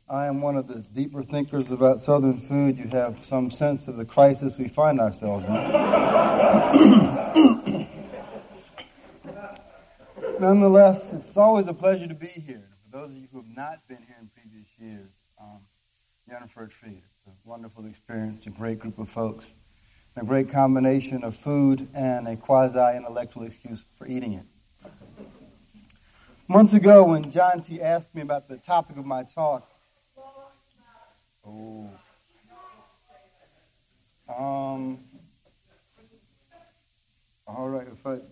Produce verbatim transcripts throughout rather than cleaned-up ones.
I am one of the deeper thinkers about Southern food. You have some sense of the crisis we find ourselves in. Nonetheless, it's always a pleasure to be here. For those of you who have not been here in previous years, um, you're in for a treat. It's a wonderful experience, a great group of folks, a great combination of food and a quasi-intellectual excuse for eating it. Months ago, when John T. asked me about the topic of my talk, oh, um, all right, if I,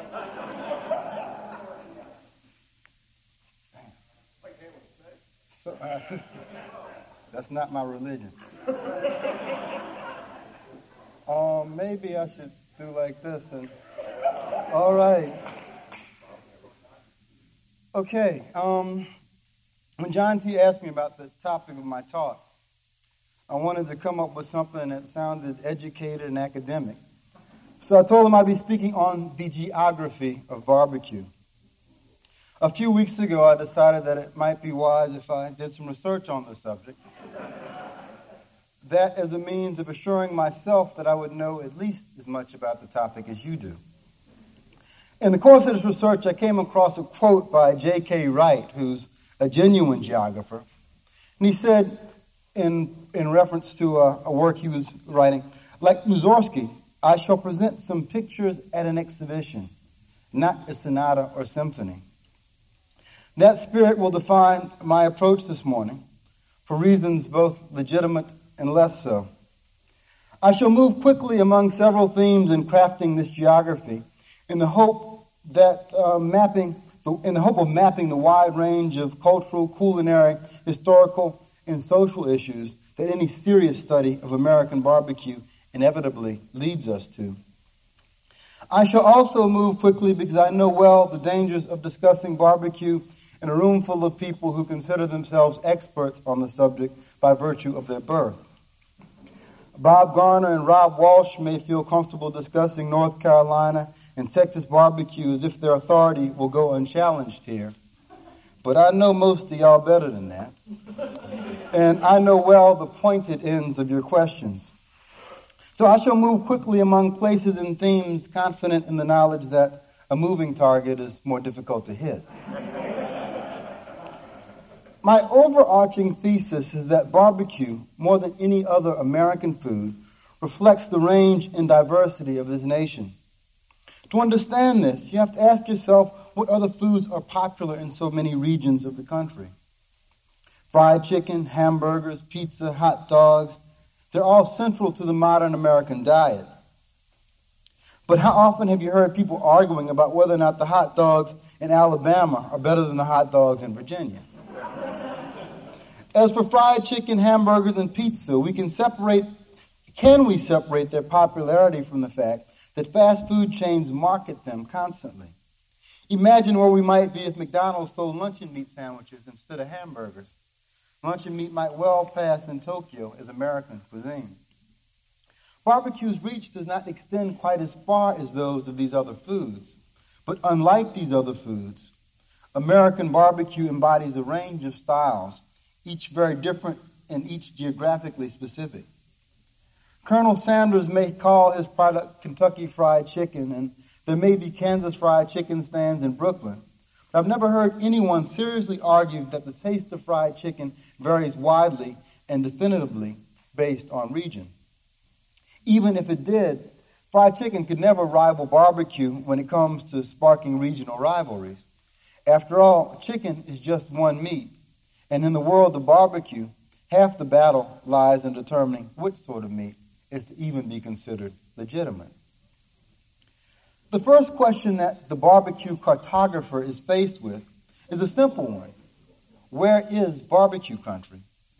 so, uh, that's not my religion. Um, maybe I should do like this and, all right. Okay, um, when John T. asked me about the topic of my talk, I wanted to come up with something that sounded educated and academic. So I told him I'd be speaking on the geography of barbecue. A few weeks ago, I decided that it might be wise if I did some research on the subject. That as a means of assuring myself that I would know at least as much about the topic as you do. In the course of this research, I came across a quote by J K Wright, who's a genuine geographer. And he said, in, in reference to a, a work he was writing, like Mussorgsky, I shall present some pictures at an exhibition, not a sonata or symphony. That spirit will define my approach this morning, for reasons both legitimate and less so. I shall move quickly among several themes in crafting this geography, in the hope that uh, mapping, in the hope of mapping the wide range of cultural, culinary, historical, and social issues that any serious study of American barbecue inevitably leads us to. I shall also move quickly because I know well the dangers of discussing barbecue in a room full of people who consider themselves experts on the subject by virtue of their birth. Bob Garner and Rob Walsh may feel comfortable discussing North Carolina and Texas barbecue as if their authority will go unchallenged here. But I know most of y'all better than that. And I know well the pointed ends of your questions. So I shall move quickly among places and themes, confident in the knowledge that a moving target is more difficult to hit. My overarching thesis is that barbecue, more than any other American food, reflects the range and diversity of this nation. To understand this, you have to ask yourself what other foods are popular in so many regions of the country. Fried chicken, hamburgers, pizza, hot dogs, they're all central to the modern American diet. But how often have you heard people arguing about whether or not the hot dogs in Alabama are better than the hot dogs in Virginia? As for fried chicken, hamburgers, and pizza, we can separate, can we separate their popularity from the fact that fast food chains market them constantly? Imagine where we might be if McDonald's sold luncheon meat sandwiches instead of hamburgers. Luncheon meat might well pass in Tokyo as American cuisine. Barbecue's reach does not extend quite as far as those of these other foods. But unlike these other foods, American barbecue embodies a range of styles, each very different and each geographically specific. Colonel Sanders may call his product Kentucky Fried Chicken, and there may be Kansas Fried Chicken stands in Brooklyn. But I've never heard anyone seriously argue that the taste of fried chicken varies widely and definitively based on region. Even if it did, fried chicken could never rival barbecue when it comes to sparking regional rivalries. After all, chicken is just one meat. And in the world of barbecue, half the battle lies in determining which sort of meat is to even be considered legitimate. The first question that the barbecue cartographer is faced with is a simple one. Where is barbecue country?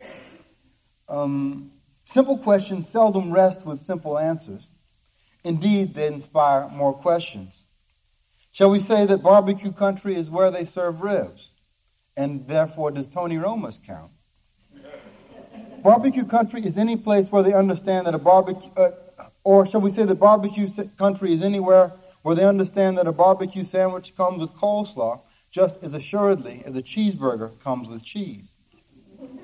Um, simple questions seldom rest with simple answers. Indeed, they inspire more questions. Shall we say that barbecue country is where they serve ribs? And therefore, does Tony Roma's count? Barbecue country is any place where they understand that a barbecue, uh, or shall we say that barbecue country is anywhere where they understand that a barbecue sandwich comes with coleslaw just as assuredly as a cheeseburger comes with cheese.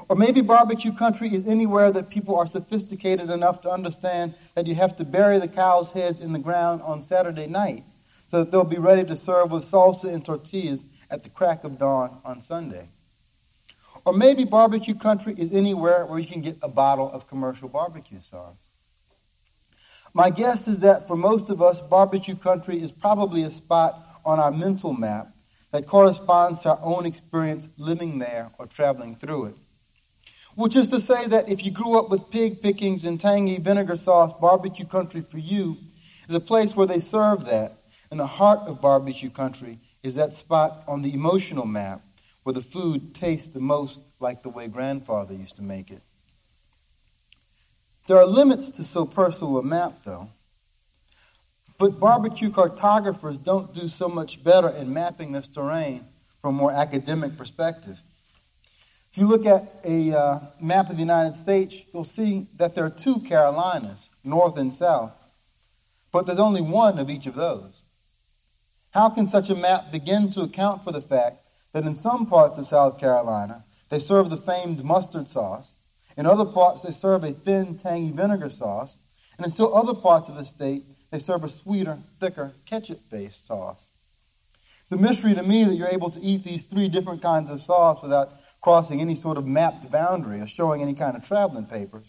Or maybe barbecue country is anywhere that people are sophisticated enough to understand that you have to bury the cow's heads in the ground on Saturday night so that they'll be ready to serve with salsa and tortillas at the crack of dawn on Sunday. Or maybe barbecue country is anywhere where you can get a bottle of commercial barbecue sauce. My guess is that for most of us, barbecue country is probably a spot on our mental map that corresponds to our own experience living there or traveling through it. Which is to say that if you grew up with pig pickings and tangy vinegar sauce, barbecue country for you is a place where they serve that. And the heart of barbecue country is that spot on the emotional map where the food tastes the most like the way grandfather used to make it. There are limits to so personal a map, though. But barbecue cartographers don't do so much better in mapping this terrain from a more academic perspective. If you look at a uh, map of the United States, you'll see that there are two Carolinas, north and south, but there's only one of each of those. How can such a map begin to account for the fact that in some parts of South Carolina, they serve the famed mustard sauce, in other parts they serve a thin, tangy vinegar sauce, and in still other parts of the state, they serve a sweeter, thicker, ketchup-based sauce? It's a mystery to me that you're able to eat these three different kinds of sauce without crossing any sort of mapped boundary or showing any kind of traveling papers.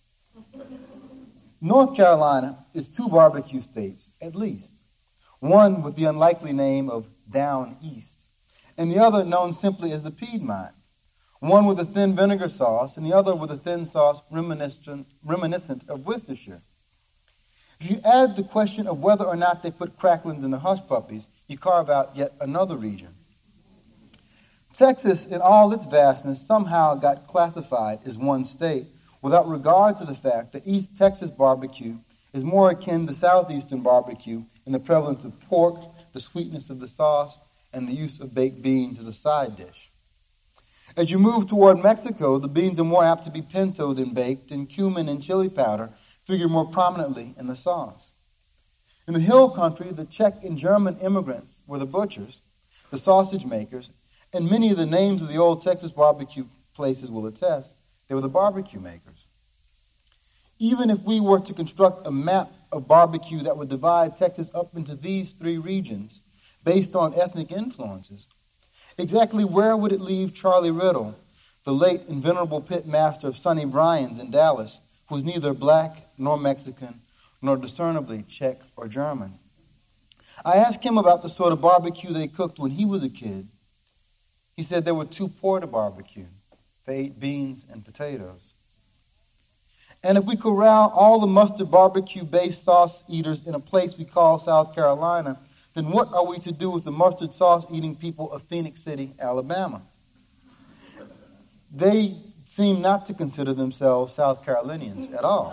North Carolina is two barbecue states, at least. One with the unlikely name of Down East, and the other known simply as the Piedmont. One with a thin vinegar sauce, and the other with a thin sauce reminiscent, reminiscent of Worcestershire. If you add the question of whether or not they put cracklins in the hush puppies, you carve out yet another region. Texas, in all its vastness, somehow got classified as one state without regard to the fact that East Texas barbecue is more akin to Southeastern barbecue in the prevalence of pork, the sweetness of the sauce, and the use of baked beans as a side dish. As you move toward Mexico, the beans are more apt to be pinto than baked, and cumin and chili powder figure more prominently in the sauce. In the hill country, the Czech and German immigrants were the butchers, the sausage makers, and many of the names of the old Texas barbecue places will attest, they were the barbecue makers. Even if we were to construct a map of barbecue that would divide Texas up into these three regions based on ethnic influences, exactly where would it leave Charlie Riddle, the late and venerable pit master of Sonny Bryan's in Dallas, who was neither black nor Mexican nor discernibly Czech or German? I asked him about the sort of barbecue they cooked when he was a kid. He said they were too poor to barbecue. They ate beans and potatoes. And if we corral all the mustard barbecue-based sauce eaters in a place we call South Carolina, then what are we to do with the mustard sauce-eating people of Phoenix City, Alabama? They seem not to consider themselves South Carolinians at all.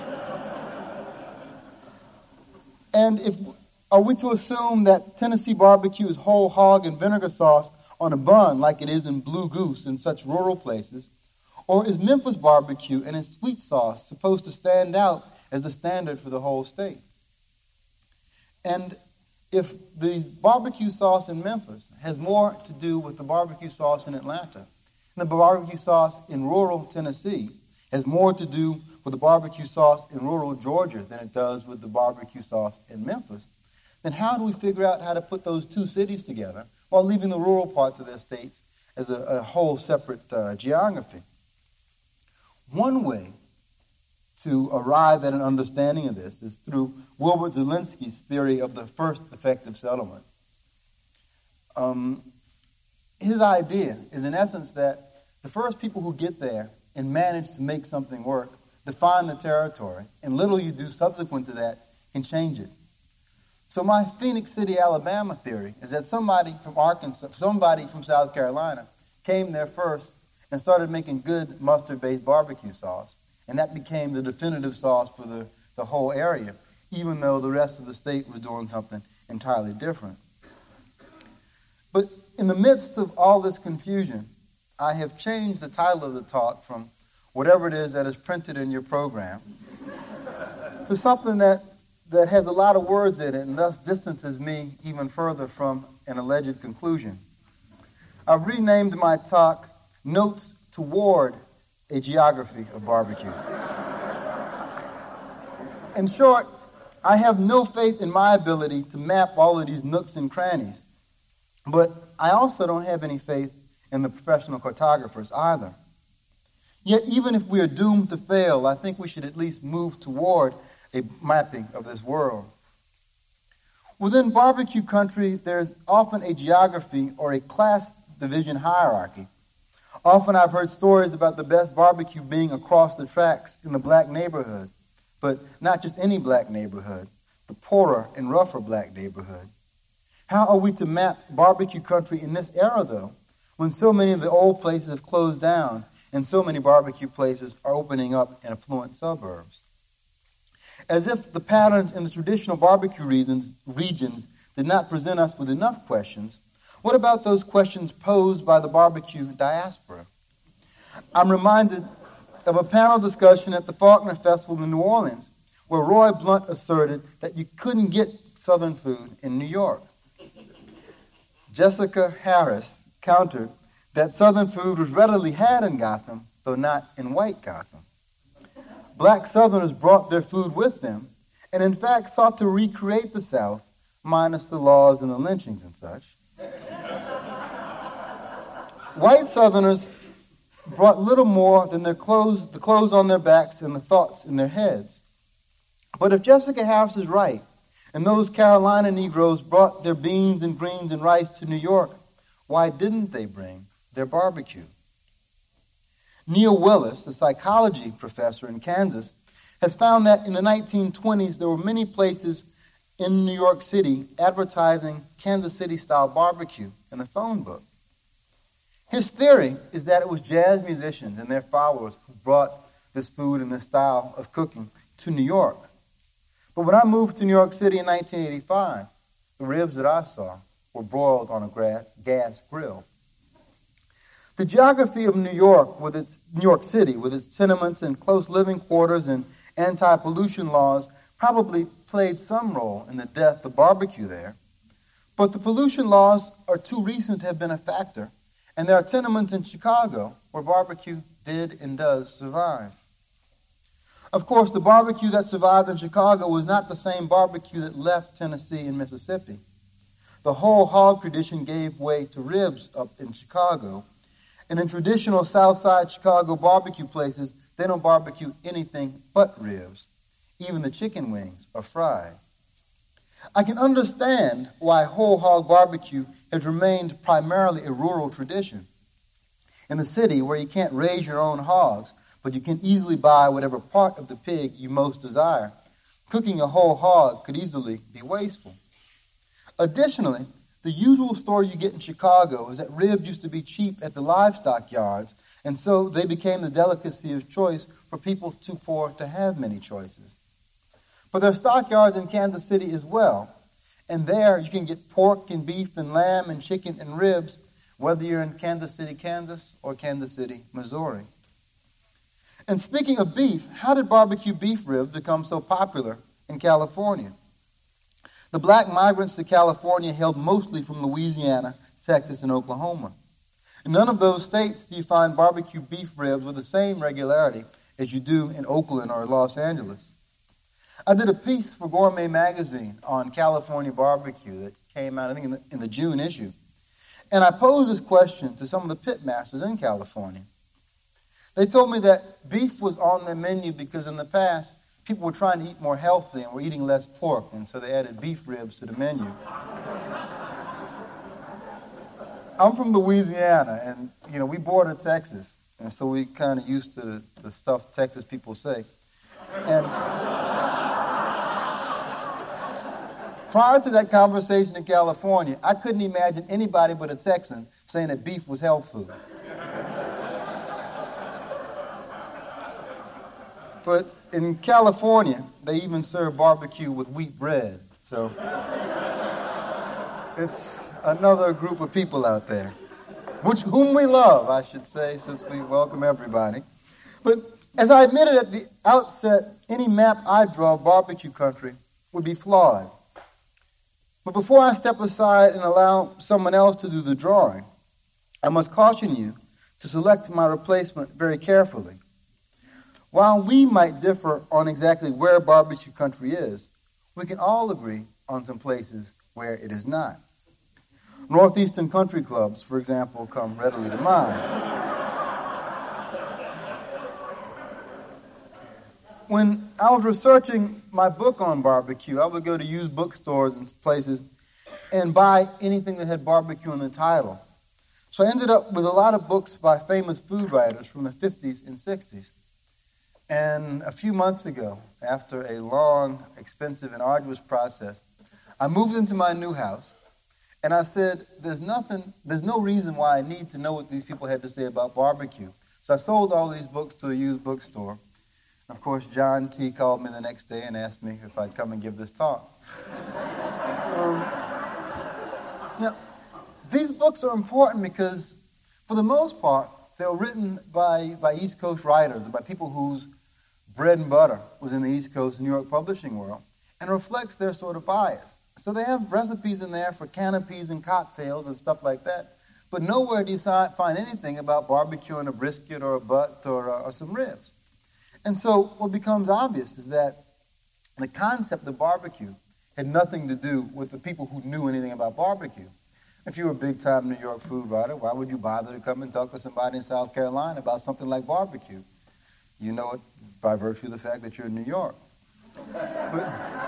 And if are we to assume that Tennessee barbecue is whole hog and vinegar sauce on a bun like it is in Blue Goose in such rural places? Or is Memphis barbecue and its sweet sauce supposed to stand out as the standard for the whole state? And if the barbecue sauce in Memphis has more to do with the barbecue sauce in Atlanta, and the barbecue sauce in rural Tennessee has more to do with the barbecue sauce in rural Georgia than it does with the barbecue sauce in Memphis, then how do we figure out how to put those two cities together while leaving the rural parts of their states as a, a whole separate uh, geography? One way to arrive at an understanding of this is through Wilbert Zielinski's theory of the first effective settlement. Um, his idea is, in essence, that the first people who get there and manage to make something work define the territory, and little you do subsequent to that can change it. So my Phoenix City, Alabama theory is that somebody from Arkansas, somebody from South Carolina came there first and started making good mustard-based barbecue sauce, and that became the definitive sauce for the, the whole area, even though the rest of the state was doing something entirely different. But in the midst of all this confusion, I have changed the title of the talk from whatever it is that is printed in your program to something that, that has a lot of words in it and thus distances me even further from an alleged conclusion. I've renamed my talk Notes Toward a geography of barbecue. In short, I have no faith in my ability to map all of these nooks and crannies, but I also don't have any faith in the professional cartographers either. Yet even if we are doomed to fail, I think we should at least move toward a mapping of this world. Within barbecue country, there's often a geography or a class division hierarchy. Often I've heard stories about the best barbecue being across the tracks in the black neighborhood, but not just any black neighborhood, the poorer and rougher black neighborhood. How are we to map barbecue country in this era, though, when so many of the old places have closed down and so many barbecue places are opening up in affluent suburbs? As if the patterns in the traditional barbecue regions, regions did not present us with enough questions, what about those questions posed by the barbecue diaspora? I'm reminded of a panel discussion at the Faulkner Festival in New Orleans, where Roy Blunt asserted that you couldn't get Southern food in New York. Jessica Harris countered that Southern food was readily had in Gotham, though not in white Gotham. Black Southerners brought their food with them, and in fact sought to recreate the South, minus the laws and the lynchings and such. White Southerners brought little more than their clothes, the clothes on their backs and the thoughts in their heads. But if Jessica Harris is right, and those Carolina Negroes brought their beans and greens and rice to New York, why didn't they bring their barbecue? Neil Willis, a psychology professor in Kansas, has found that in the nineteen twenties there were many places in New York City advertising Kansas City-style barbecue in the phone book. His theory is that it was jazz musicians and their followers who brought this food and this style of cooking to New York. But when I moved to New York City in nineteen eighty-five, the ribs that I saw were broiled on a gra- gas grill. The geography of New York, with its New York City, with its tenements and close living quarters and anti-pollution laws, probably played some role in the death of barbecue there. But the pollution laws are too recent to have been a factor, and there are tenements in Chicago where barbecue did and does survive. Of course, the barbecue that survived in Chicago was not the same barbecue that left Tennessee and Mississippi. The whole hog tradition gave way to ribs up in Chicago, and in traditional Southside Chicago barbecue places, they don't barbecue anything but ribs. Even the chicken wings are fried. I can understand why whole hog barbecue has remained primarily a rural tradition. In the city, where you can't raise your own hogs, but you can easily buy whatever part of the pig you most desire, cooking a whole hog could easily be wasteful. Additionally, the usual story you get in Chicago is that ribs used to be cheap at the livestock yards, and so they became the delicacy of choice for people too poor to have many choices. But there are stockyards in Kansas City as well, and there you can get pork and beef and lamb and chicken and ribs, whether you're in Kansas City, Kansas, or Kansas City, Missouri. And speaking of beef, how did barbecue beef ribs become so popular in California? The black migrants to California hailed mostly from Louisiana, Texas, and Oklahoma. In none of those states do you find barbecue beef ribs with the same regularity as you do in Oakland or Los Angeles. I did a piece for Gourmet Magazine on California barbecue that came out, I think, in the, in the June issue. And I posed this question to some of the pit masters in California. They told me that beef was on their menu because in the past, people were trying to eat more healthy and were eating less pork, and so they added beef ribs to the menu. I'm from Louisiana, and, you know, we border Texas, and so we kind of used to the, the stuff Texas people say. And prior to that conversation in California, I couldn't imagine anybody but a Texan saying that beef was health food. But in California, they even serve barbecue with wheat bread. So it's another group of people out there, which whom we love, I should say, since we welcome everybody. But as I admitted at the outset, any map I draw of barbecue country would be flawed. But before I step aside and allow someone else to do the drawing, I must caution you to select my replacement very carefully. While we might differ on exactly where barbecue country is, we can all agree on some places where it is not. Northeastern country clubs, for example, come readily to mind. When I was researching my book on barbecue, I would go to used bookstores and places and buy anything that had barbecue in the title. So I ended up with a lot of books by famous food writers from the fifties and sixties. And a few months ago, after a long, expensive, and arduous process, I moved into my new house, and I said, there's nothing, there's no reason why I need to know what these people had to say about barbecue. So I sold all these books to a used bookstore. Of course, John T. called me the next day and asked me if I'd come and give this talk. um, now, these books are important because, for the most part, they were written by, by East Coast writers, by people whose bread and butter was in the East Coast New York publishing world, and reflects their sort of bias. So they have recipes in there for canopies and cocktails and stuff like that, but nowhere do you find anything about barbecuing a brisket or a butt or, uh, or some ribs. And so what becomes obvious is that the concept of barbecue had nothing to do with the people who knew anything about barbecue. If you were a big-time New York food writer, why would you bother to come and talk to somebody in South Carolina about something like barbecue? You know it by virtue of the fact that you're in New York. But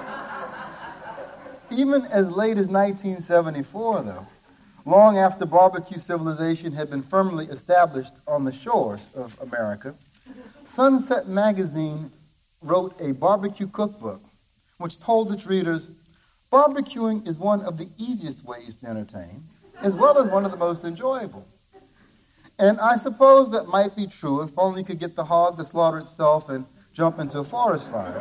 even as late as nineteen seventy-four, though, long after barbecue civilization had been firmly established on the shores of America, Sunset Magazine wrote a barbecue cookbook which told its readers, barbecuing is one of the easiest ways to entertain, as well as one of the most enjoyable. And I suppose that might be true if only you could get the hog to slaughter itself and jump into a forest fire.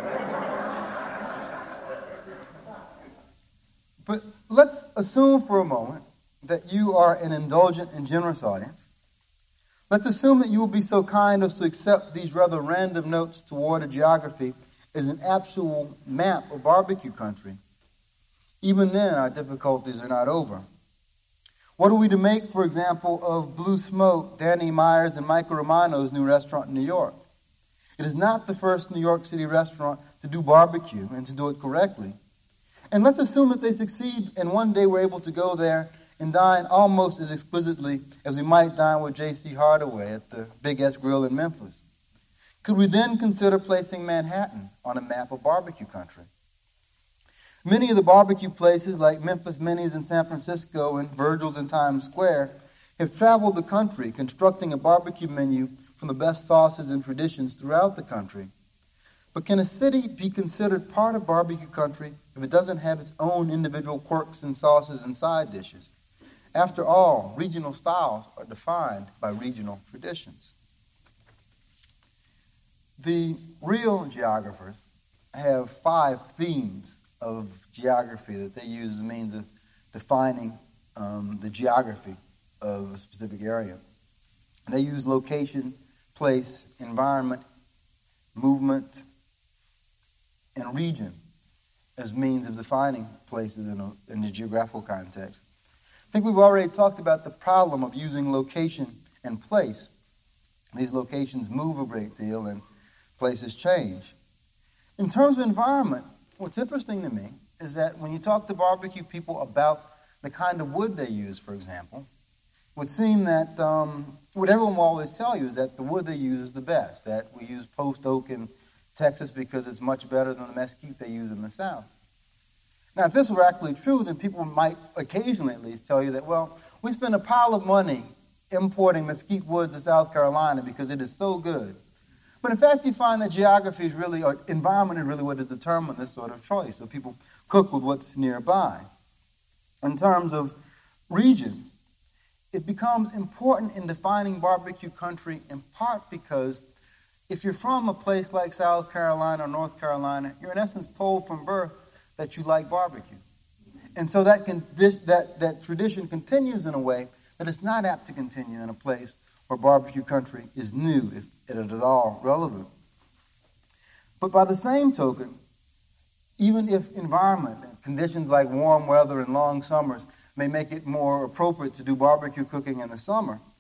But let's assume for a moment that you are an indulgent and generous audience. Let's assume that you will be so kind as to accept these rather random notes toward a geography as an actual map of barbecue country. Even then, our difficulties are not over. What are we to make, for example, of Blue Smoke, Danny Myers, and Michael Romano's new restaurant in New York? It is not the first New York City restaurant to do barbecue and to do it correctly. And let's assume that they succeed, and one day we're able to go there and dine almost as exquisitely as we might dine with J C Hardaway at the Big S Grill in Memphis. Could we then consider placing Manhattan on a map of barbecue country? Many of the barbecue places like Memphis Minnie's in San Francisco and Virgil's in Times Square have traveled the country constructing a barbecue menu from the best sauces and traditions throughout the country. But can a city be considered part of barbecue country if it doesn't have its own individual quirks and sauces and side dishes? After all, regional styles are defined by regional traditions. The real geographers have five themes of geography that they use as a means of defining um, the geography of a specific area. They use location, place, environment, movement, and region as means of defining places in, a, in the geographical context. I think we've already talked about the problem of using location and place. These locations move a great deal and places change. In terms of environment, what's interesting to me is that when you talk to barbecue people about the kind of wood they use, for example, it would seem that um, what everyone will always tell you is that the wood they use is the best, that we use post oak in Texas because it's much better than the mesquite they use in the South. Now, if this were actually true, then people might occasionally at least tell you that, well, we spend a pile of money importing mesquite wood to South Carolina because it is so good. But in fact, you find that geography is really, or environment is really what has determined this sort of choice. So people cook with what's nearby. In terms of region, it becomes important in defining barbecue country in part because if you're from a place like South Carolina or North Carolina, you're in essence told from birth that you like barbecue. And so that, can, that, that tradition continues in a way that it's not apt to continue in a place where barbecue country is new, if it is at all relevant. But by the same token, even if environment and conditions like warm weather and long summers may make it more appropriate to do barbecue cooking in the summer,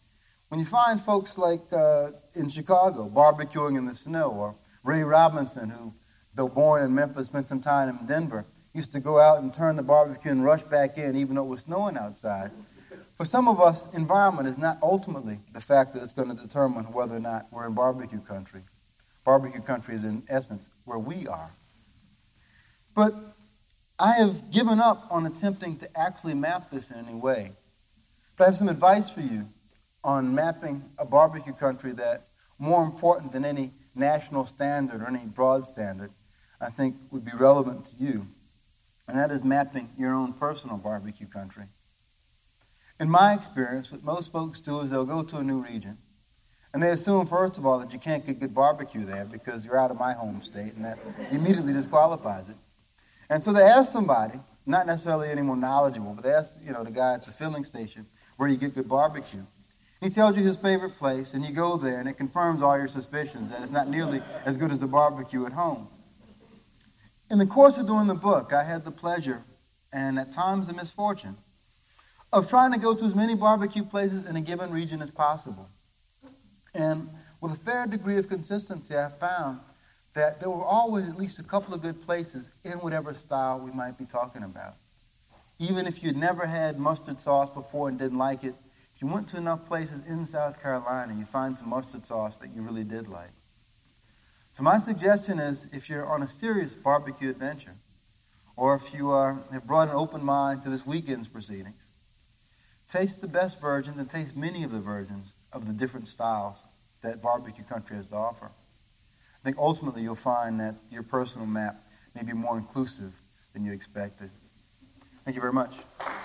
When you find folks like uh, in Chicago barbecuing in the snow, or Ray Robinson, who, though born in Memphis, spent some time in Denver, used to go out and turn the barbecue and rush back in even though it was snowing outside. For some of us, environment is not ultimately the fact that it's going to determine whether or not we're in barbecue country. Barbecue country is, in essence, where we are. But I have given up on attempting to actually map this in any way. But I have some advice for you on mapping a barbecue country that, more important than any national standard or any broad standard, I think would be relevant to you. And that is mapping your own personal barbecue country. In my experience, what most folks do is they'll go to a new region, and they assume, first of all, that you can't get good barbecue there because you're out of my home state, and that immediately disqualifies it. And so they ask somebody, not necessarily any more knowledgeable, but they ask, you know, the guy at the filling station where you get good barbecue. He tells you his favorite place, and you go there, and it confirms all your suspicions that it's not nearly as good as the barbecue at home. In the course of doing the book, I had the pleasure, and at times the misfortune, of trying to go to as many barbecue places in a given region as possible. And with a fair degree of consistency, I found that there were always at least a couple of good places in whatever style we might be talking about. Even if you'd never had mustard sauce before and didn't like it, if you went to enough places in South Carolina, you find some mustard sauce that you really did like. So my suggestion is, if you're on a serious barbecue adventure, or if you are, have brought an open mind to this weekend's proceedings, taste the best versions and taste many of the versions of the different styles that barbecue country has to offer. I think ultimately you'll find that your personal map may be more inclusive than you expected. Thank you very much.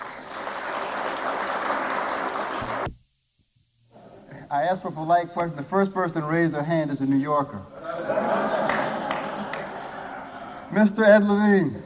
I asked for a polite question. The first person to raise their hand is a New Yorker. Mister Ed Levine.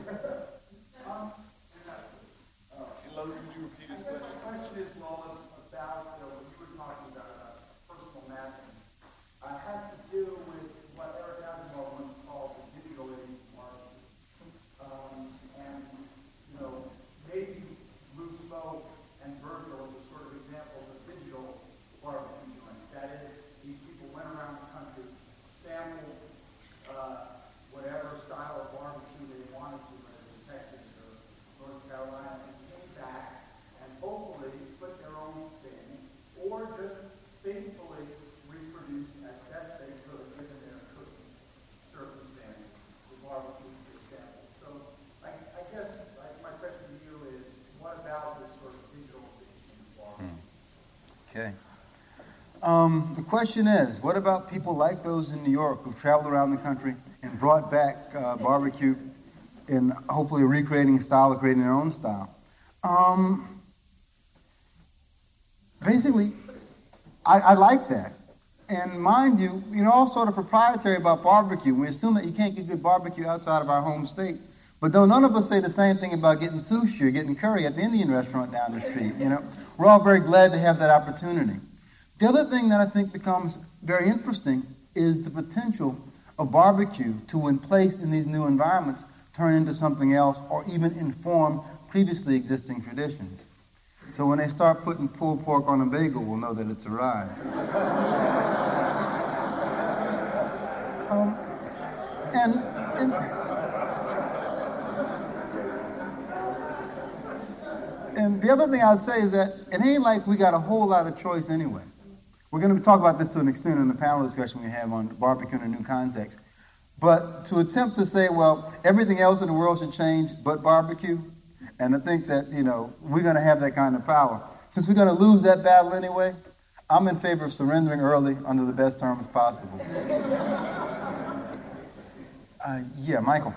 Okay. Um, the question is, what about people like those in New York who've traveled around the country and brought back uh, barbecue in hopefully recreating a style or creating their own style? Um, basically, I, I like that. And mind you, you know, all sort of proprietary about barbecue. We assume that you can't get good barbecue outside of our home state. But though none of us say the same thing about getting sushi or getting curry at the Indian restaurant down the street, you know, we're all very glad to have that opportunity. The other thing that I think becomes very interesting is the potential of barbecue to, when placed in these new environments, turn into something else or even inform previously existing traditions. So when they start putting pulled pork on a bagel, we'll know that it's arrived. um, and, and And the other thing I'd say is that it ain't like we got a whole lot of choice anyway. We're going to talk about this to an extent in the panel discussion we have on barbecue in a new context. But to attempt to say, well, everything else in the world should change but barbecue, and to think that, you know, we're going to have that kind of power. Since we're going to lose that battle anyway, I'm in favor of surrendering early under the best terms possible. uh, yeah, Michael.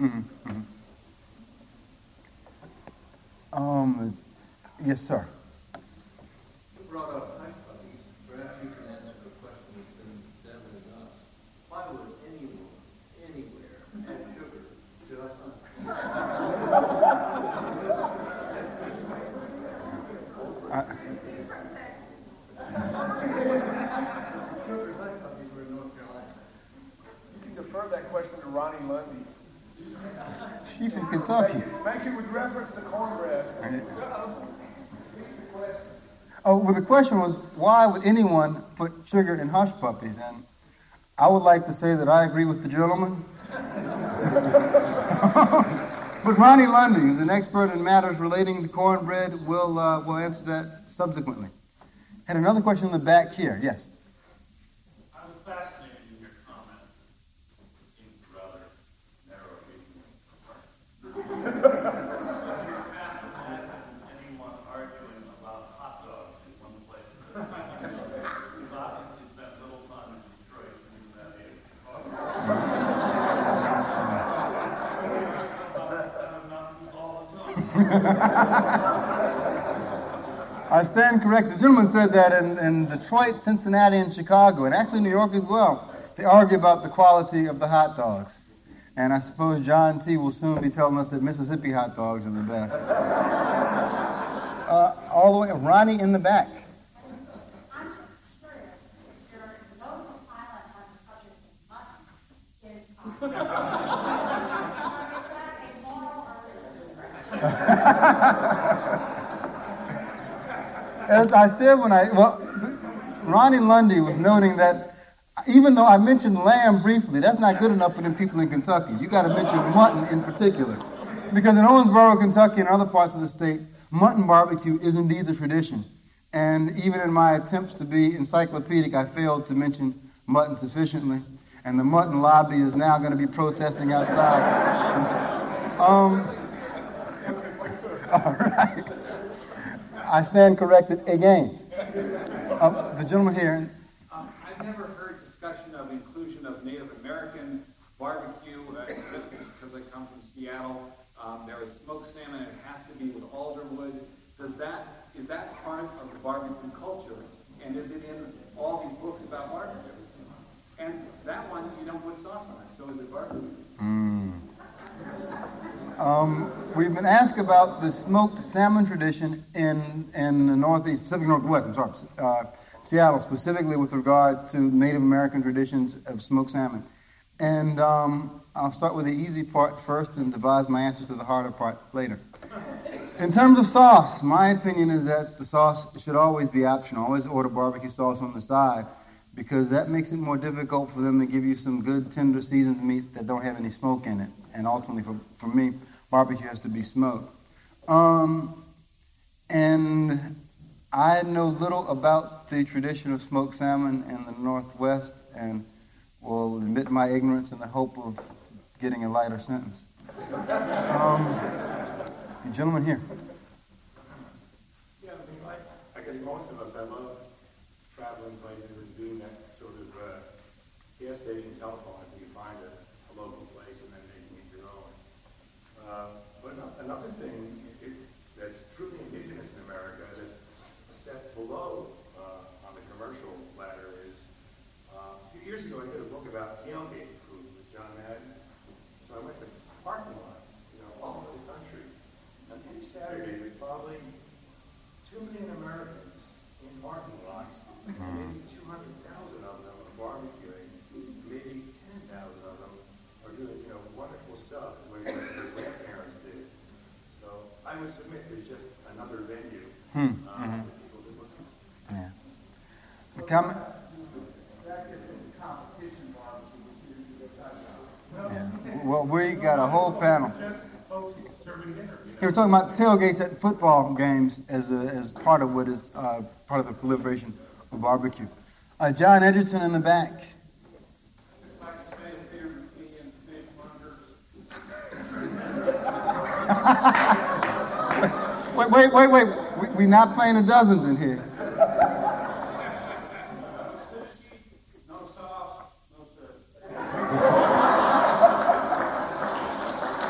Mm-hmm. Mm-hmm. Um, yes, sir. You brought up hush puppies. Perhaps you can answer the question between them and us. Why would anyone, anywhere, add sugar to a hush puppy? Sugar hush puppies were in North Carolina. You can defer that question to Ronnie Lundy. She's from Kentucky. Thank you, thank you with reference to cornbread. Oh, well, the question was, why would anyone put sugar in hush puppies? And I would like to say that I agree with the gentleman. But Ronnie Lundy, who's an expert in matters relating to cornbread, will uh, will answer that subsequently. Had another question in the back here. Yes. I was fascinated in your comment. It seems rather narrow. Anyone arguing about hot dogs in one place. You've obviously spent little time in Detroit since that age. I stand corrected. The gentleman said that in, in Detroit, Cincinnati, and Chicago, and actually New York as well, they argue about the quality of the hot dogs. And I suppose John T. will soon be telling us that Mississippi hot dogs are the best. Uh, all the way, Ronnie in the back. I'm just curious, your notable silence on the subject of mutton is, uh, is that a moral or religious? As I said when I, well, Ronnie Lundy was noting that even though I mentioned lamb briefly, that's not good enough for them people in Kentucky. You got to mention mutton in particular. Because in Owensboro, Kentucky, and other parts of the state, mutton barbecue is indeed the tradition. And even in my attempts to be encyclopedic, I failed to mention mutton sufficiently. And the mutton lobby is now going to be protesting outside. um, all right. I stand corrected again. Um, the gentleman here. Um, I've never heard discussion of inclusion of Native American barbecue. Uh, just because I come from Seattle, um, there is smoked salmon. It has to be with alderwood. Does that is that part of the barbecue culture? And is it in all these books about barbecue? And that one, you don't put sauce on it. So is it barbecue? Mm. Um, we've been asked about the smoked salmon tradition in in the Northeast, Pacific Northwest, I'm sorry, uh, Seattle, specifically with regard to Native American traditions of smoked salmon. And um, I'll start with the easy part first and devise my answer to the harder part later. In terms of sauce, my opinion is that the sauce should always be optional. Always order barbecue sauce on the side, because that makes it more difficult for them to give you some good, tender, seasoned meat that don't have any smoke in it. And ultimately, for, for me, barbecue has to be smoked. Um, and I know little about the tradition of smoked salmon in the Northwest, and will admit my ignorance in the hope of getting a lighter sentence. Um, the gentleman here. Yeah, I mean, I, I guess most of us, I love traveling places and doing that sort of uh, gas station telephone until you find a, a local place and then making it your own. Uh, but another thing it, that's truly indigenous in America that's a step below uh, on the commercial ladder is, uh, a few years ago I did a book about tailgate food with John Madden. So I went to parking lots, you know, all over the country. And any Saturday there's probably two million Americans in parking lots. Maybe two hundred thousand of them are barbecuing. Maybe ten thousand of them are doing, you know, wonderful stuff the way their grandparents did. So I would submit there's just another venue Hmm. uh, Mm-hmm. for people to look at. Yeah. The comment. That gets into competition barbecue, which is what you're talking about. Yeah. Well, we got a whole panel. Just folks serving dinner. Here we're talking about tailgates at football games as a, as part of what is uh, part of the proliferation of barbecue. Uh, John Edgerton in the back. Like to say if they're being fish mongers. Wait, wait, wait, wait. We, we're not playing the dozens in here. Sushi, no sauce, no service.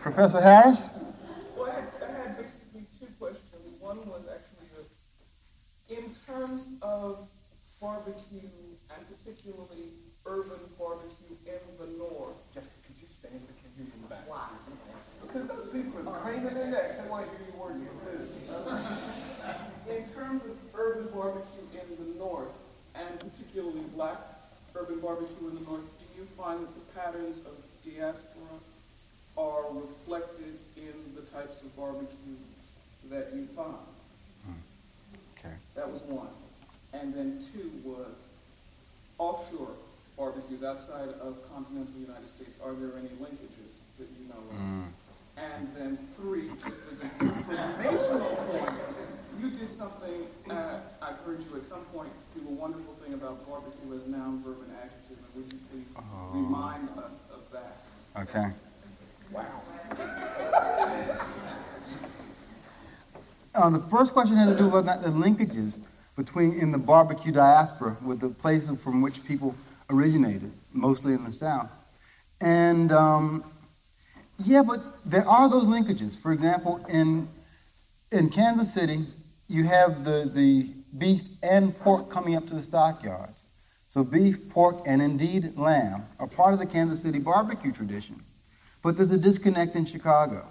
Professor Harris? Well, I had, I had basically two questions. One was actually, a, in terms of barbecue, and particularly urban barbecue in the north. Jessica, could you stand? I can hear you in the back. Wow. Because those people are craning their necks. They want to hear you words of food. In terms of urban barbecue in the north, and particularly black urban barbecue in the north, do you find that the patterns of diaspora are reflected in the types of barbecue that you find? Okay. That was one. And then two was offshore barbecues outside of continental United States. Are there any linkages that you know of? Mm. And then three, just as an informational point, you did something, uh, I've heard you at some point do a wonderful thing about barbecue as noun, verb, and adjective. And would you please Oh. remind us of that? Okay. Wow. Uh, the first question has to do with the linkages between in the barbecue diaspora with the places from which people originated, mostly in the South. And um, yeah, but there are those linkages. For example, in in Kansas City, you have the, the beef and pork coming up to the stockyards. So beef, pork, and indeed lamb are part of the Kansas City barbecue tradition. But there's a disconnect in Chicago.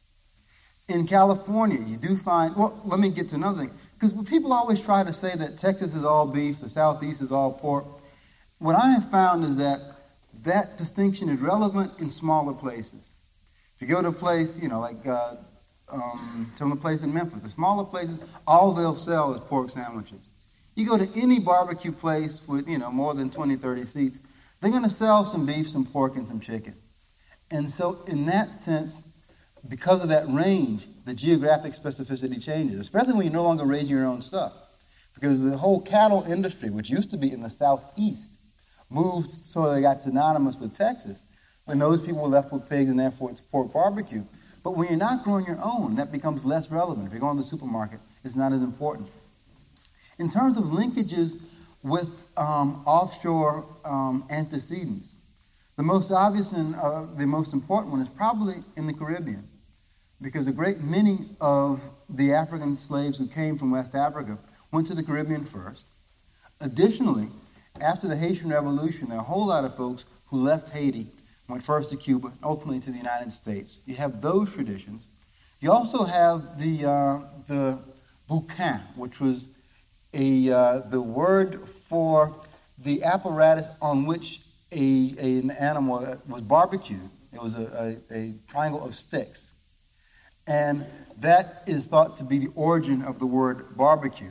In California, you do find, well, let me get to another thing. Because people always try to say that Texas is all beef, the Southeast is all pork. What I have found is that that distinction is relevant in smaller places. If you go to a place, you know, like uh, um, some of the places in Memphis, the smaller places, all they'll sell is pork sandwiches. You go to any barbecue place with, you know, more than twenty, thirty seats, they're going to sell some beef, some pork, and some chicken. And so in that sense, because of that range, the geographic specificity changes, especially when you're no longer raising your own stuff. Because the whole cattle industry, which used to be in the Southeast, moved so they got synonymous with Texas, when those people were left with pigs and therefore it's pork barbecue. But when you're not growing your own, that becomes less relevant. If you're going to the supermarket, it's not as important. In terms of linkages with um, offshore um, antecedents, the most obvious and uh, the most important one is probably in the Caribbean, because a great many of the African slaves who came from West Africa went to the Caribbean first. Additionally, after the Haitian Revolution, there are a whole lot of folks who left Haiti, went first to Cuba, and ultimately to the United States. You have those traditions. You also have the uh, the boucan, which was a uh, the word for the apparatus on which a, a an animal was barbecued. It was a, a, a triangle of sticks. And that is thought to be the origin of the word barbecue.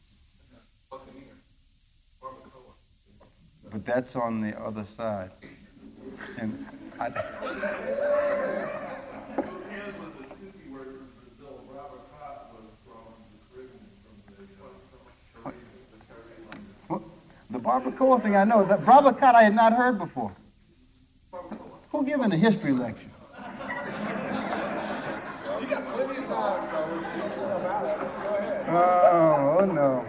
But that's on the other side. And I, well, the barbacoa thing I know. That barbacoa I had not heard before. Who given a history lecture? Oh, oh no.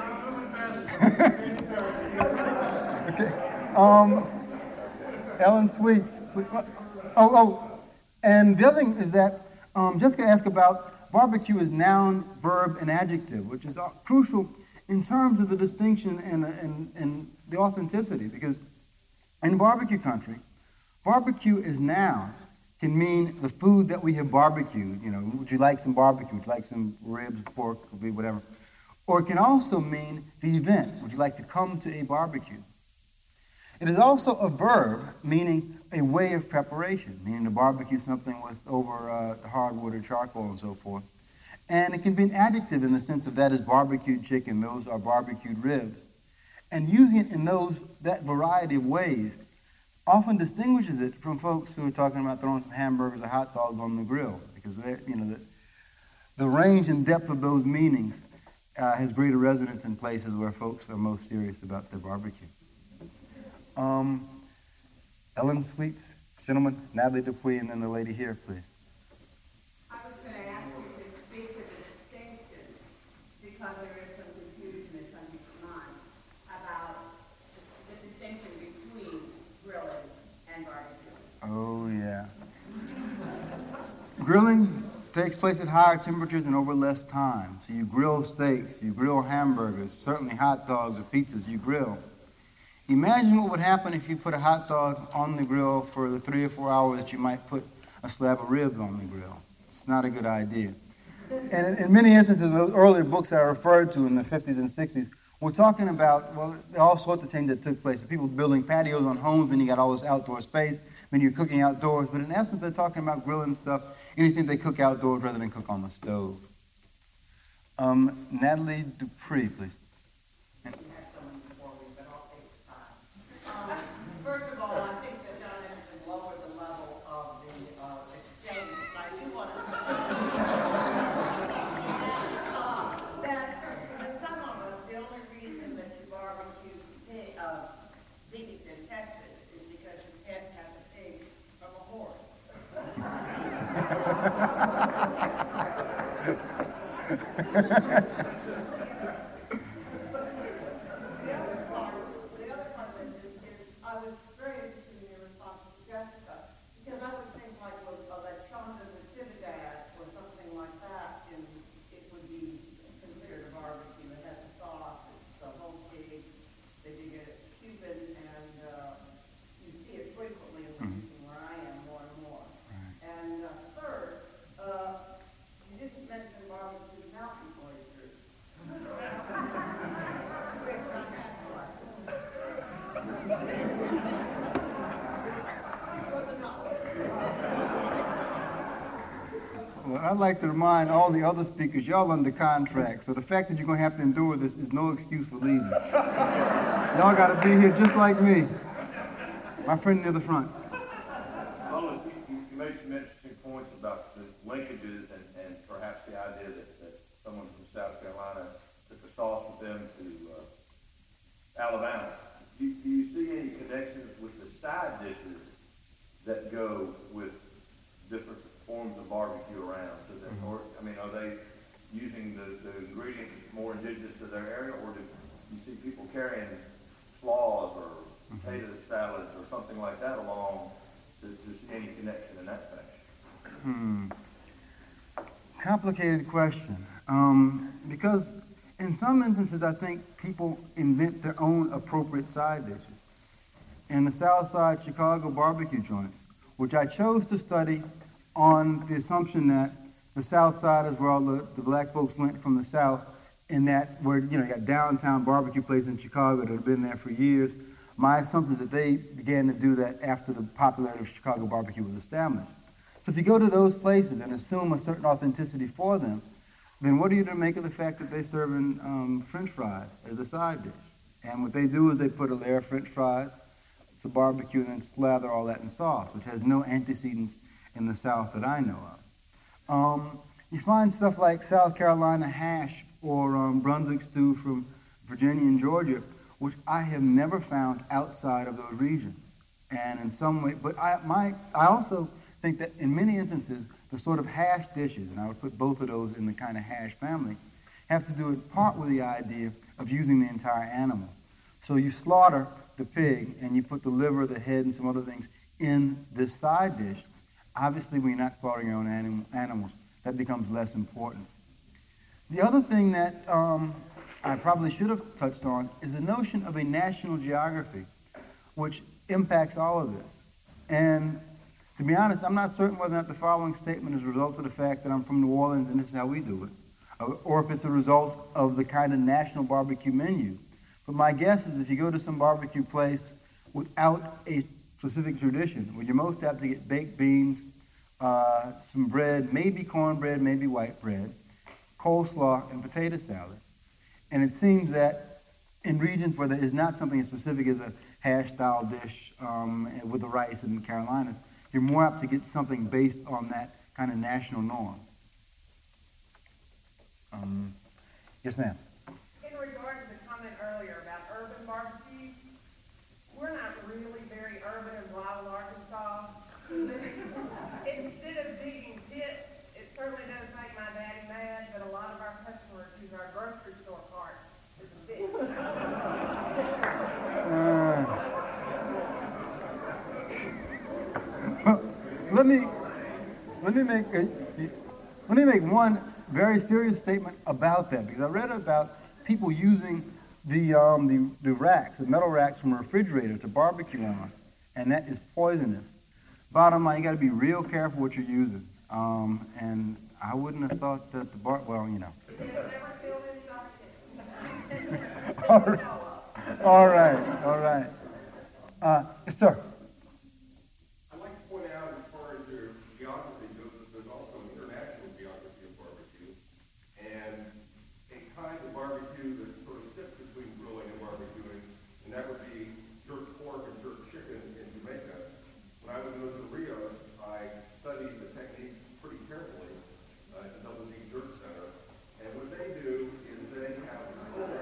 Okay. Um, Ellen Sweets. Oh, oh. And the other thing is that um, Jessica asked about barbecue as noun, verb, and adjective, which is crucial in terms of the distinction and, and, and the authenticity. Because in barbecue country, barbecue as noun can mean the food that we have barbecued. You know, would you like some barbecue? Would you like some ribs, pork, whatever? Or it can also mean the event. Would you like to come to a barbecue? It is also a verb, meaning a way of preparation, meaning to barbecue something with over uh, hardwood or charcoal and so forth. And it can be an adjective in the sense of that is barbecued chicken, those are barbecued ribs. And using it in those that variety of ways often distinguishes it from folks who are talking about throwing some hamburgers or hot dogs on the grill, because you know the, the range and depth of those meanings uh, has greater resonance in places where folks are most serious about their barbecue. Um, Ellen Sweets, gentlemen, Natalie Dupuy, and then the lady here, please. I was going to ask you to speak to the distinction, because there is some confusion in some people's minds about the distinction between grilling and barbecue. Oh, yeah. Grilling takes place at higher temperatures and over less time. So you grill steaks, you grill hamburgers, certainly hot dogs or pizzas you grill. Imagine what would happen if you put a hot dog on the grill for the three or four hours that you might put a slab of ribs on the grill. It's not a good idea. And in, in many instances, those earlier books that I referred to in the fifties and sixties, we're talking about, well, there are all sorts of things that took place. People building patios on homes, then you got all this outdoor space, then you're cooking outdoors. But in essence, they're talking about grilling stuff, anything they cook outdoors rather than cook on the stove. Um, Natalie Dupree, please. First of all, I think that John Emerson lowered the level of the uh, exchange. I do want to say uh, that for some of us, the only reason that you barbecue pig, uh, beef in Texas is because you can't have a pig from a horse. I'd like to remind all the other speakers, y'all under contract, so the fact that you're going to have to endure this is no excuse for leaving. Y'all got to be here just like me. My friend near the front. Lois, you, you made some interesting points about the linkages and, and perhaps the idea that, that someone from South Carolina took a sauce with them to uh, Alabama. Do, do you see any connections with the side dishes that go with different forms of barbecue around? So that, mm-hmm. or, I mean, are they using the, the ingredients more indigenous to their area, or do you see people carrying slaws or mm-hmm. potato salads or something like that along to, to see any connection in that fashion? Hmm. Complicated question. Um, because in some instances, I think people invent their own appropriate side dishes. In the South Side Chicago barbecue joints, which I chose to study on the assumption that the South Side is where all the, the black folks went from the South, and that where, you know, you got downtown barbecue place in Chicago that had been there for years. My assumption is that they began to do that after the popularity of Chicago barbecue was established. So if you go to those places and assume a certain authenticity for them, then what are you to make of the fact that they're serving um, French fries as a side dish? And what they do is they put a layer of French fries, it's a barbecue, and then slather all that in sauce, which has no antecedents in the South that I know of. Um, you find stuff like South Carolina hash or um, Brunswick stew from Virginia and Georgia, which I have never found outside of those regions. And in some way, but I, my, I also think that in many instances, the sort of hash dishes, and I would put both of those in the kind of hash family, have to do in part with the idea of using the entire animal. So you slaughter the pig and you put the liver, the head, and some other things in this side dish. Obviously, when you're not slaughtering your own anim- animals, that becomes less important. The other thing that um, I probably should have touched on is the notion of a national geography, which impacts all of this. And to be honest, I'm not certain whether or not the following statement is a result of the fact that I'm from New Orleans and this is how we do it, or if it's a result of the kind of national barbecue menu. But my guess is if you go to some barbecue place without a specific tradition, where you're most apt to get baked beans, uh, some bread, maybe cornbread, maybe white bread, coleslaw, and potato salad. And it seems that in regions where there is not something as specific as a hash-style dish um, with the rice in the Carolinas, you're more apt to get something based on that kind of national norm. Um, yes, ma'am. In regard to the comment earlier about urban barbecue, we're not really very urban in Blythe, Arkansas. Instead of digging pits, it certainly does make my daddy mad, but a lot of our customers use our grocery store cart as a pit. uh, well, let me let me make a, let me make one very serious statement about that, because I read about people using the um, the, the racks, the metal racks from a refrigerator to barbecue on, and that is poisonous. Bottom line, you got to be real careful what you're using. Um, and I wouldn't have thought that the bar, well, you know. all right, all right, all right. Uh, yes, sir. I'd like to point out, as far as your geography goes, that there's also an international geography of barbecue, and a kind of barbecue that sort of sits between grilling and barbecuing, and that would be jerk pork and jerk chicken in Jamaica. When I was in Los Rios, I studied the techniques pretty carefully uh, at the Double D Jerk Center, and what they do is they have coals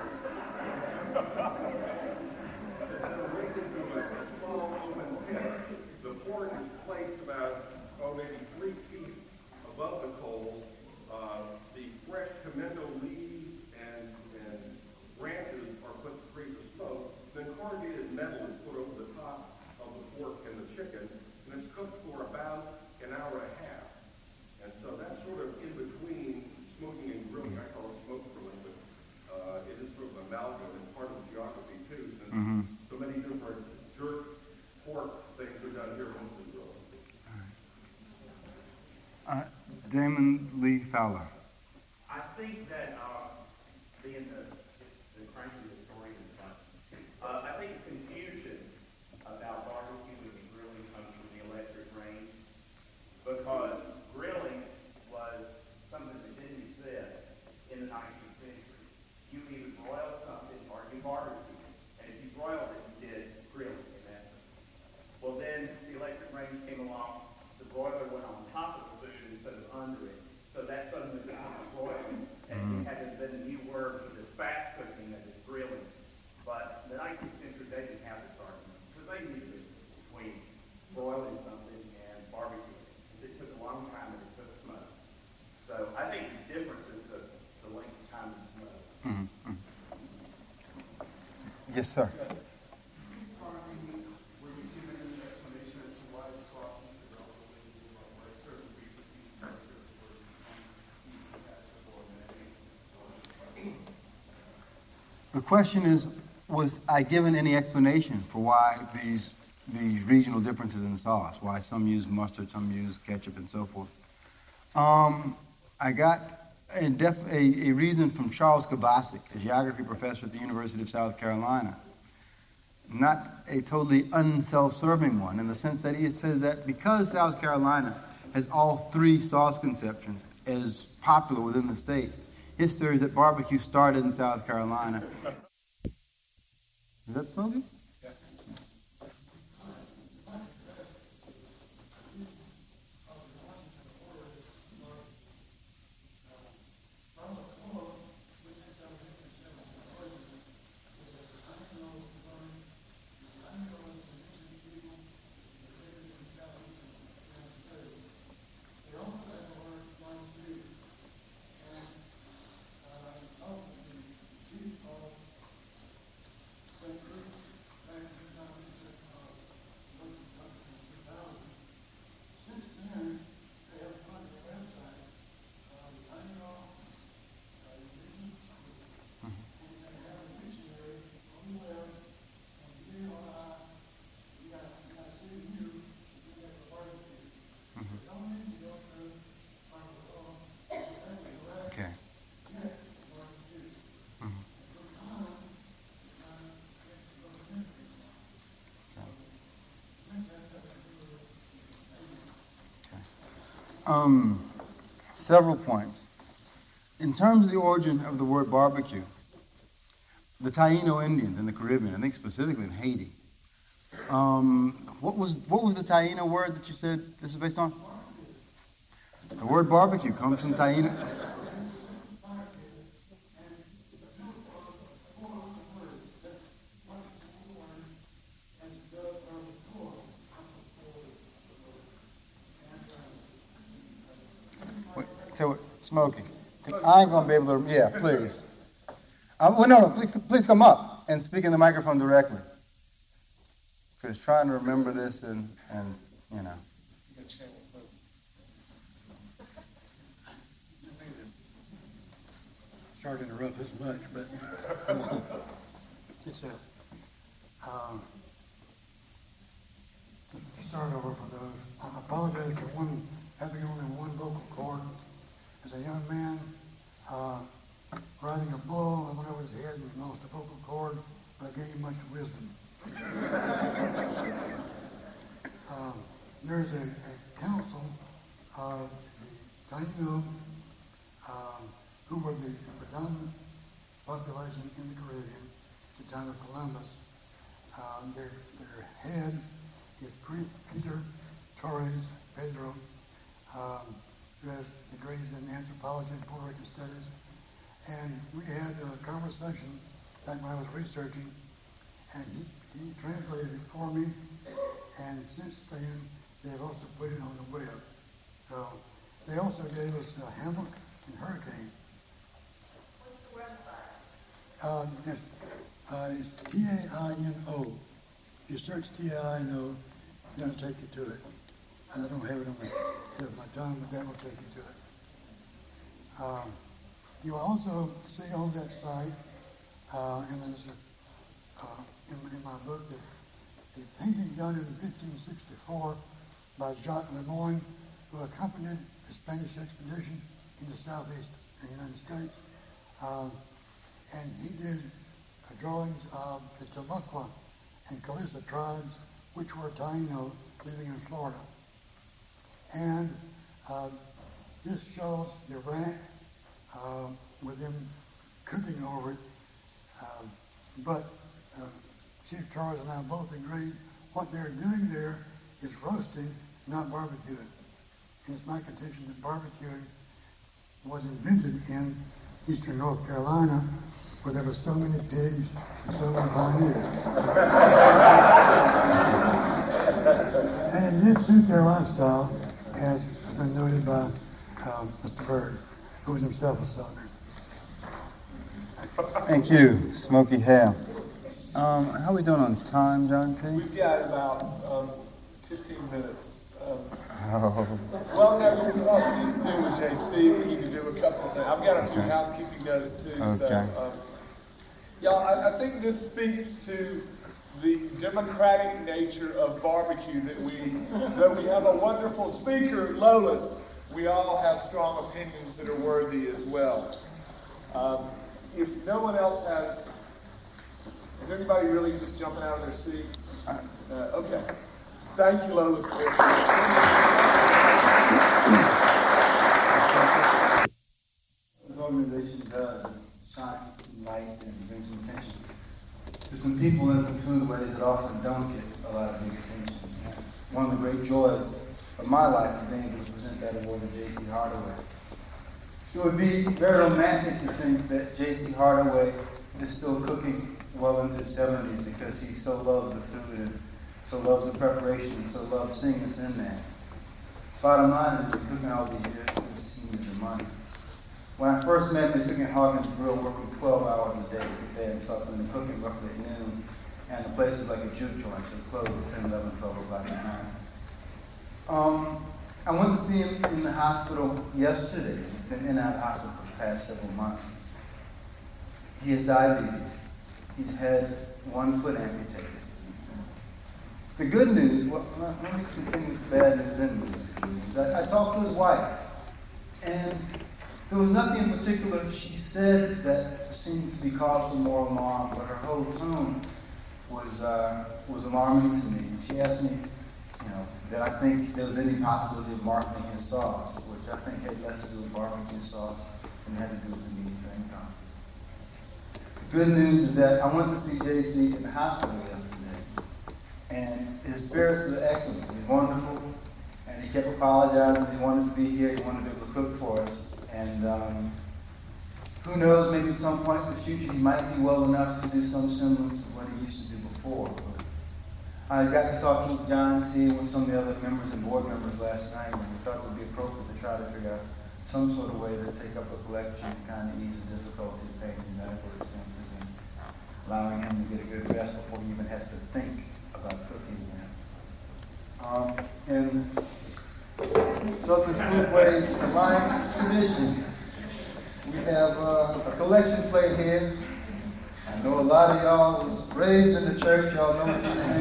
that are raked into a small open pit. The pork is placed about, oh, maybe three feet above the coals. Uh, the fresh pimento leaves and, and branches are put to create the smoke. Then corrugated metal is put over the top of the pork and the chicken, and it's cooked for about an hour and a half. And so that's sort of in between smoking and grilling. I call it smoke grilling, but uh, it is sort of an amalgam and part of the geography too, since Mm-hmm. so many different jerk pork things are done here mostly grilling. Uh, Damon Lee Fowler. I think that, uh, being the, the cranky historian, uh, I think confusion about barbecue and grilling comes from the electric range, because grilling was something that didn't exist in the nineteenth century. You either broiled something or you barbecued, and if you broiled it, you did grilling in essence. Well, then the electric range came along, the broiler went on top of the food instead of under it, so that suddenly became broiling, and you had to invent a new word for this fast cooking that is grilling. But the nineteenth century, they didn't have this argument, because they knew the difference between broiling something and barbecuing. It took a long time and it took smoke. So I think the difference is the, the length of time and smoke. Mm-hmm. Yes, sir. The question is, was I given any explanation for why these these regional differences in sauce, why some use mustard, some use ketchup, and so forth? Um, I got a, def, a, a reason from Charles Kabasic, a geography professor at the University of South Carolina. Not a totally unself-serving one, in the sense that he says that because South Carolina has all three sauce conceptions as popular within the state, his theory is that barbecue started in South Carolina. Is that smoking? Yes. Okay. Um, several points. In terms of the origin of the word barbecue, the Taino Indians in the Caribbean, I think specifically in Haiti, um, what was what was the Taino word that you said this is based on? The word barbecue comes from Taino. So smoking. I ain't gonna be able to. Yeah, please. Um, well, no, no. Please, please come up and speak in the microphone directly. Because trying to remember this and and you know. sorry to interrupt this much, but uh, it's a, uh, to start over for those. I apologize for one, having only one vocal cord. As a young man, uh, riding a bull, I went over his head and lost a vocal cord, but I gained much wisdom. uh, there's a, a council of the Taino, um, who were the predominant population in the Caribbean at the time of Columbus. Uh, their, their head is Peter Torres Pedro, um, who has degrees in anthropology and Puerto Rican studies. And we had a conversation back when I was researching, and he, he translated it for me, and since then, they've also put it on the web. So they also gave us uh, Hammock and Hurricane. What's the website? Uh, it's, uh, it's T A I N O. If you search T A I N O, it's going to take you to it. And I don't have it on the tip of my tongue, but that will take you to it. Um, you will also see on that site, uh, and there's a, uh, in, in my book, that a painting done in fifteen sixty-four by Jacques Lemoyne, who accompanied the Spanish expedition in the southeast of the United States. Um, and he did uh, drawings of the Tamaqua and Calissa tribes, which were Taino living in Florida. And uh, this shows the rank uh, with them cooking over it. Uh, but uh, Chief Charles and I both agreed what they're doing there is roasting, not barbecuing. And it's my contention that barbecuing was invented in eastern North Carolina, where there were so many pigs and so many pioneers. And it did suit their lifestyle, as has been noted by um, Mister Byrd, who was himself a Southerner. Thank you, Smoky Ham. Um, how are we doing on time, John T? We've got about um, fifteen minutes. Um, Oh. well, no, we all we need to do with J C. We need to do a couple of things. I've got a few Okay. housekeeping notes too. Okay. So, um, y'all, I, I think this speaks to the democratic nature of barbecue, that we, that we have a wonderful speaker, Lolis. We all have strong opinions that are worthy as well. Um, if no one else has, is anybody really just jumping out of their seat? Uh, okay. Thank you, Lolis. This organization does shine some light and bring some attention to some people in some foodways that often don't get a lot of big attention. One of the great joys of my life is being able to present that award to J C Hardaway. It would be very romantic to think that J C Hardaway is still cooking well into his seventies because he so loves the food and so loves the preparation and so loves seeing what's in there. Bottom line is, he's cooking all these years because he needs the money. When I first met him, he was cooking at Hawkins Grill, working twelve hours a day. They had something to cooking roughly at noon, and the place was like a juke joint, so it closed ten, eleven, twelve o'clock at night. Um, I went to see him in the hospital yesterday. He's been in and out of the hospital for the past several months. He has diabetes. He's had one foot amputated. The good news, well, let me continue with bad news and good news. I, I talked to his wife, and there was nothing in particular she said that seemed to be cause for more alarm, but her whole tone was uh, was alarming to me. She asked me, you know, that I think there was any possibility of marketing his sauce, which I think had less to do with barbecue sauce than had to do with the meat and income. The good news is that I went to see J C in the hospital yesterday, and his spirits are excellent. He's wonderful, and he kept apologizing. He wanted to be here. He wanted to be able to cook for us. And um, who knows, maybe at some point in the future he might be well enough to do some semblance of what he used to do before. But I got to talk with John T. and with some of the other members and board members last night, and we thought it would be appropriate to try to figure out some sort of way to take up a collection to kind of ease the difficulty of paying his medical expenses and allowing him to get a good rest before he even has to think about cooking again. Um, and Southern Foodways, the line tradition, We have uh, a collection plate here. I know a lot of y'all was raised in the church. Y'all know what these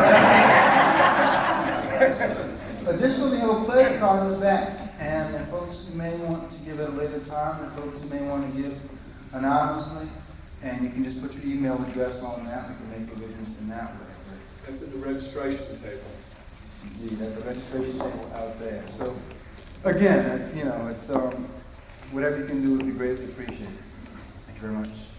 things are. Additionally, we have a pledge card on the back. And if folks who may want to give at a later time, and folks who may want to give anonymously, and you can just put your email address on that. We can make provisions in that way. That's at the registration table. Indeed, at the registration table out there. So, again, it, you know, it's um, whatever you can do would be greatly appreciated. Thank you very much.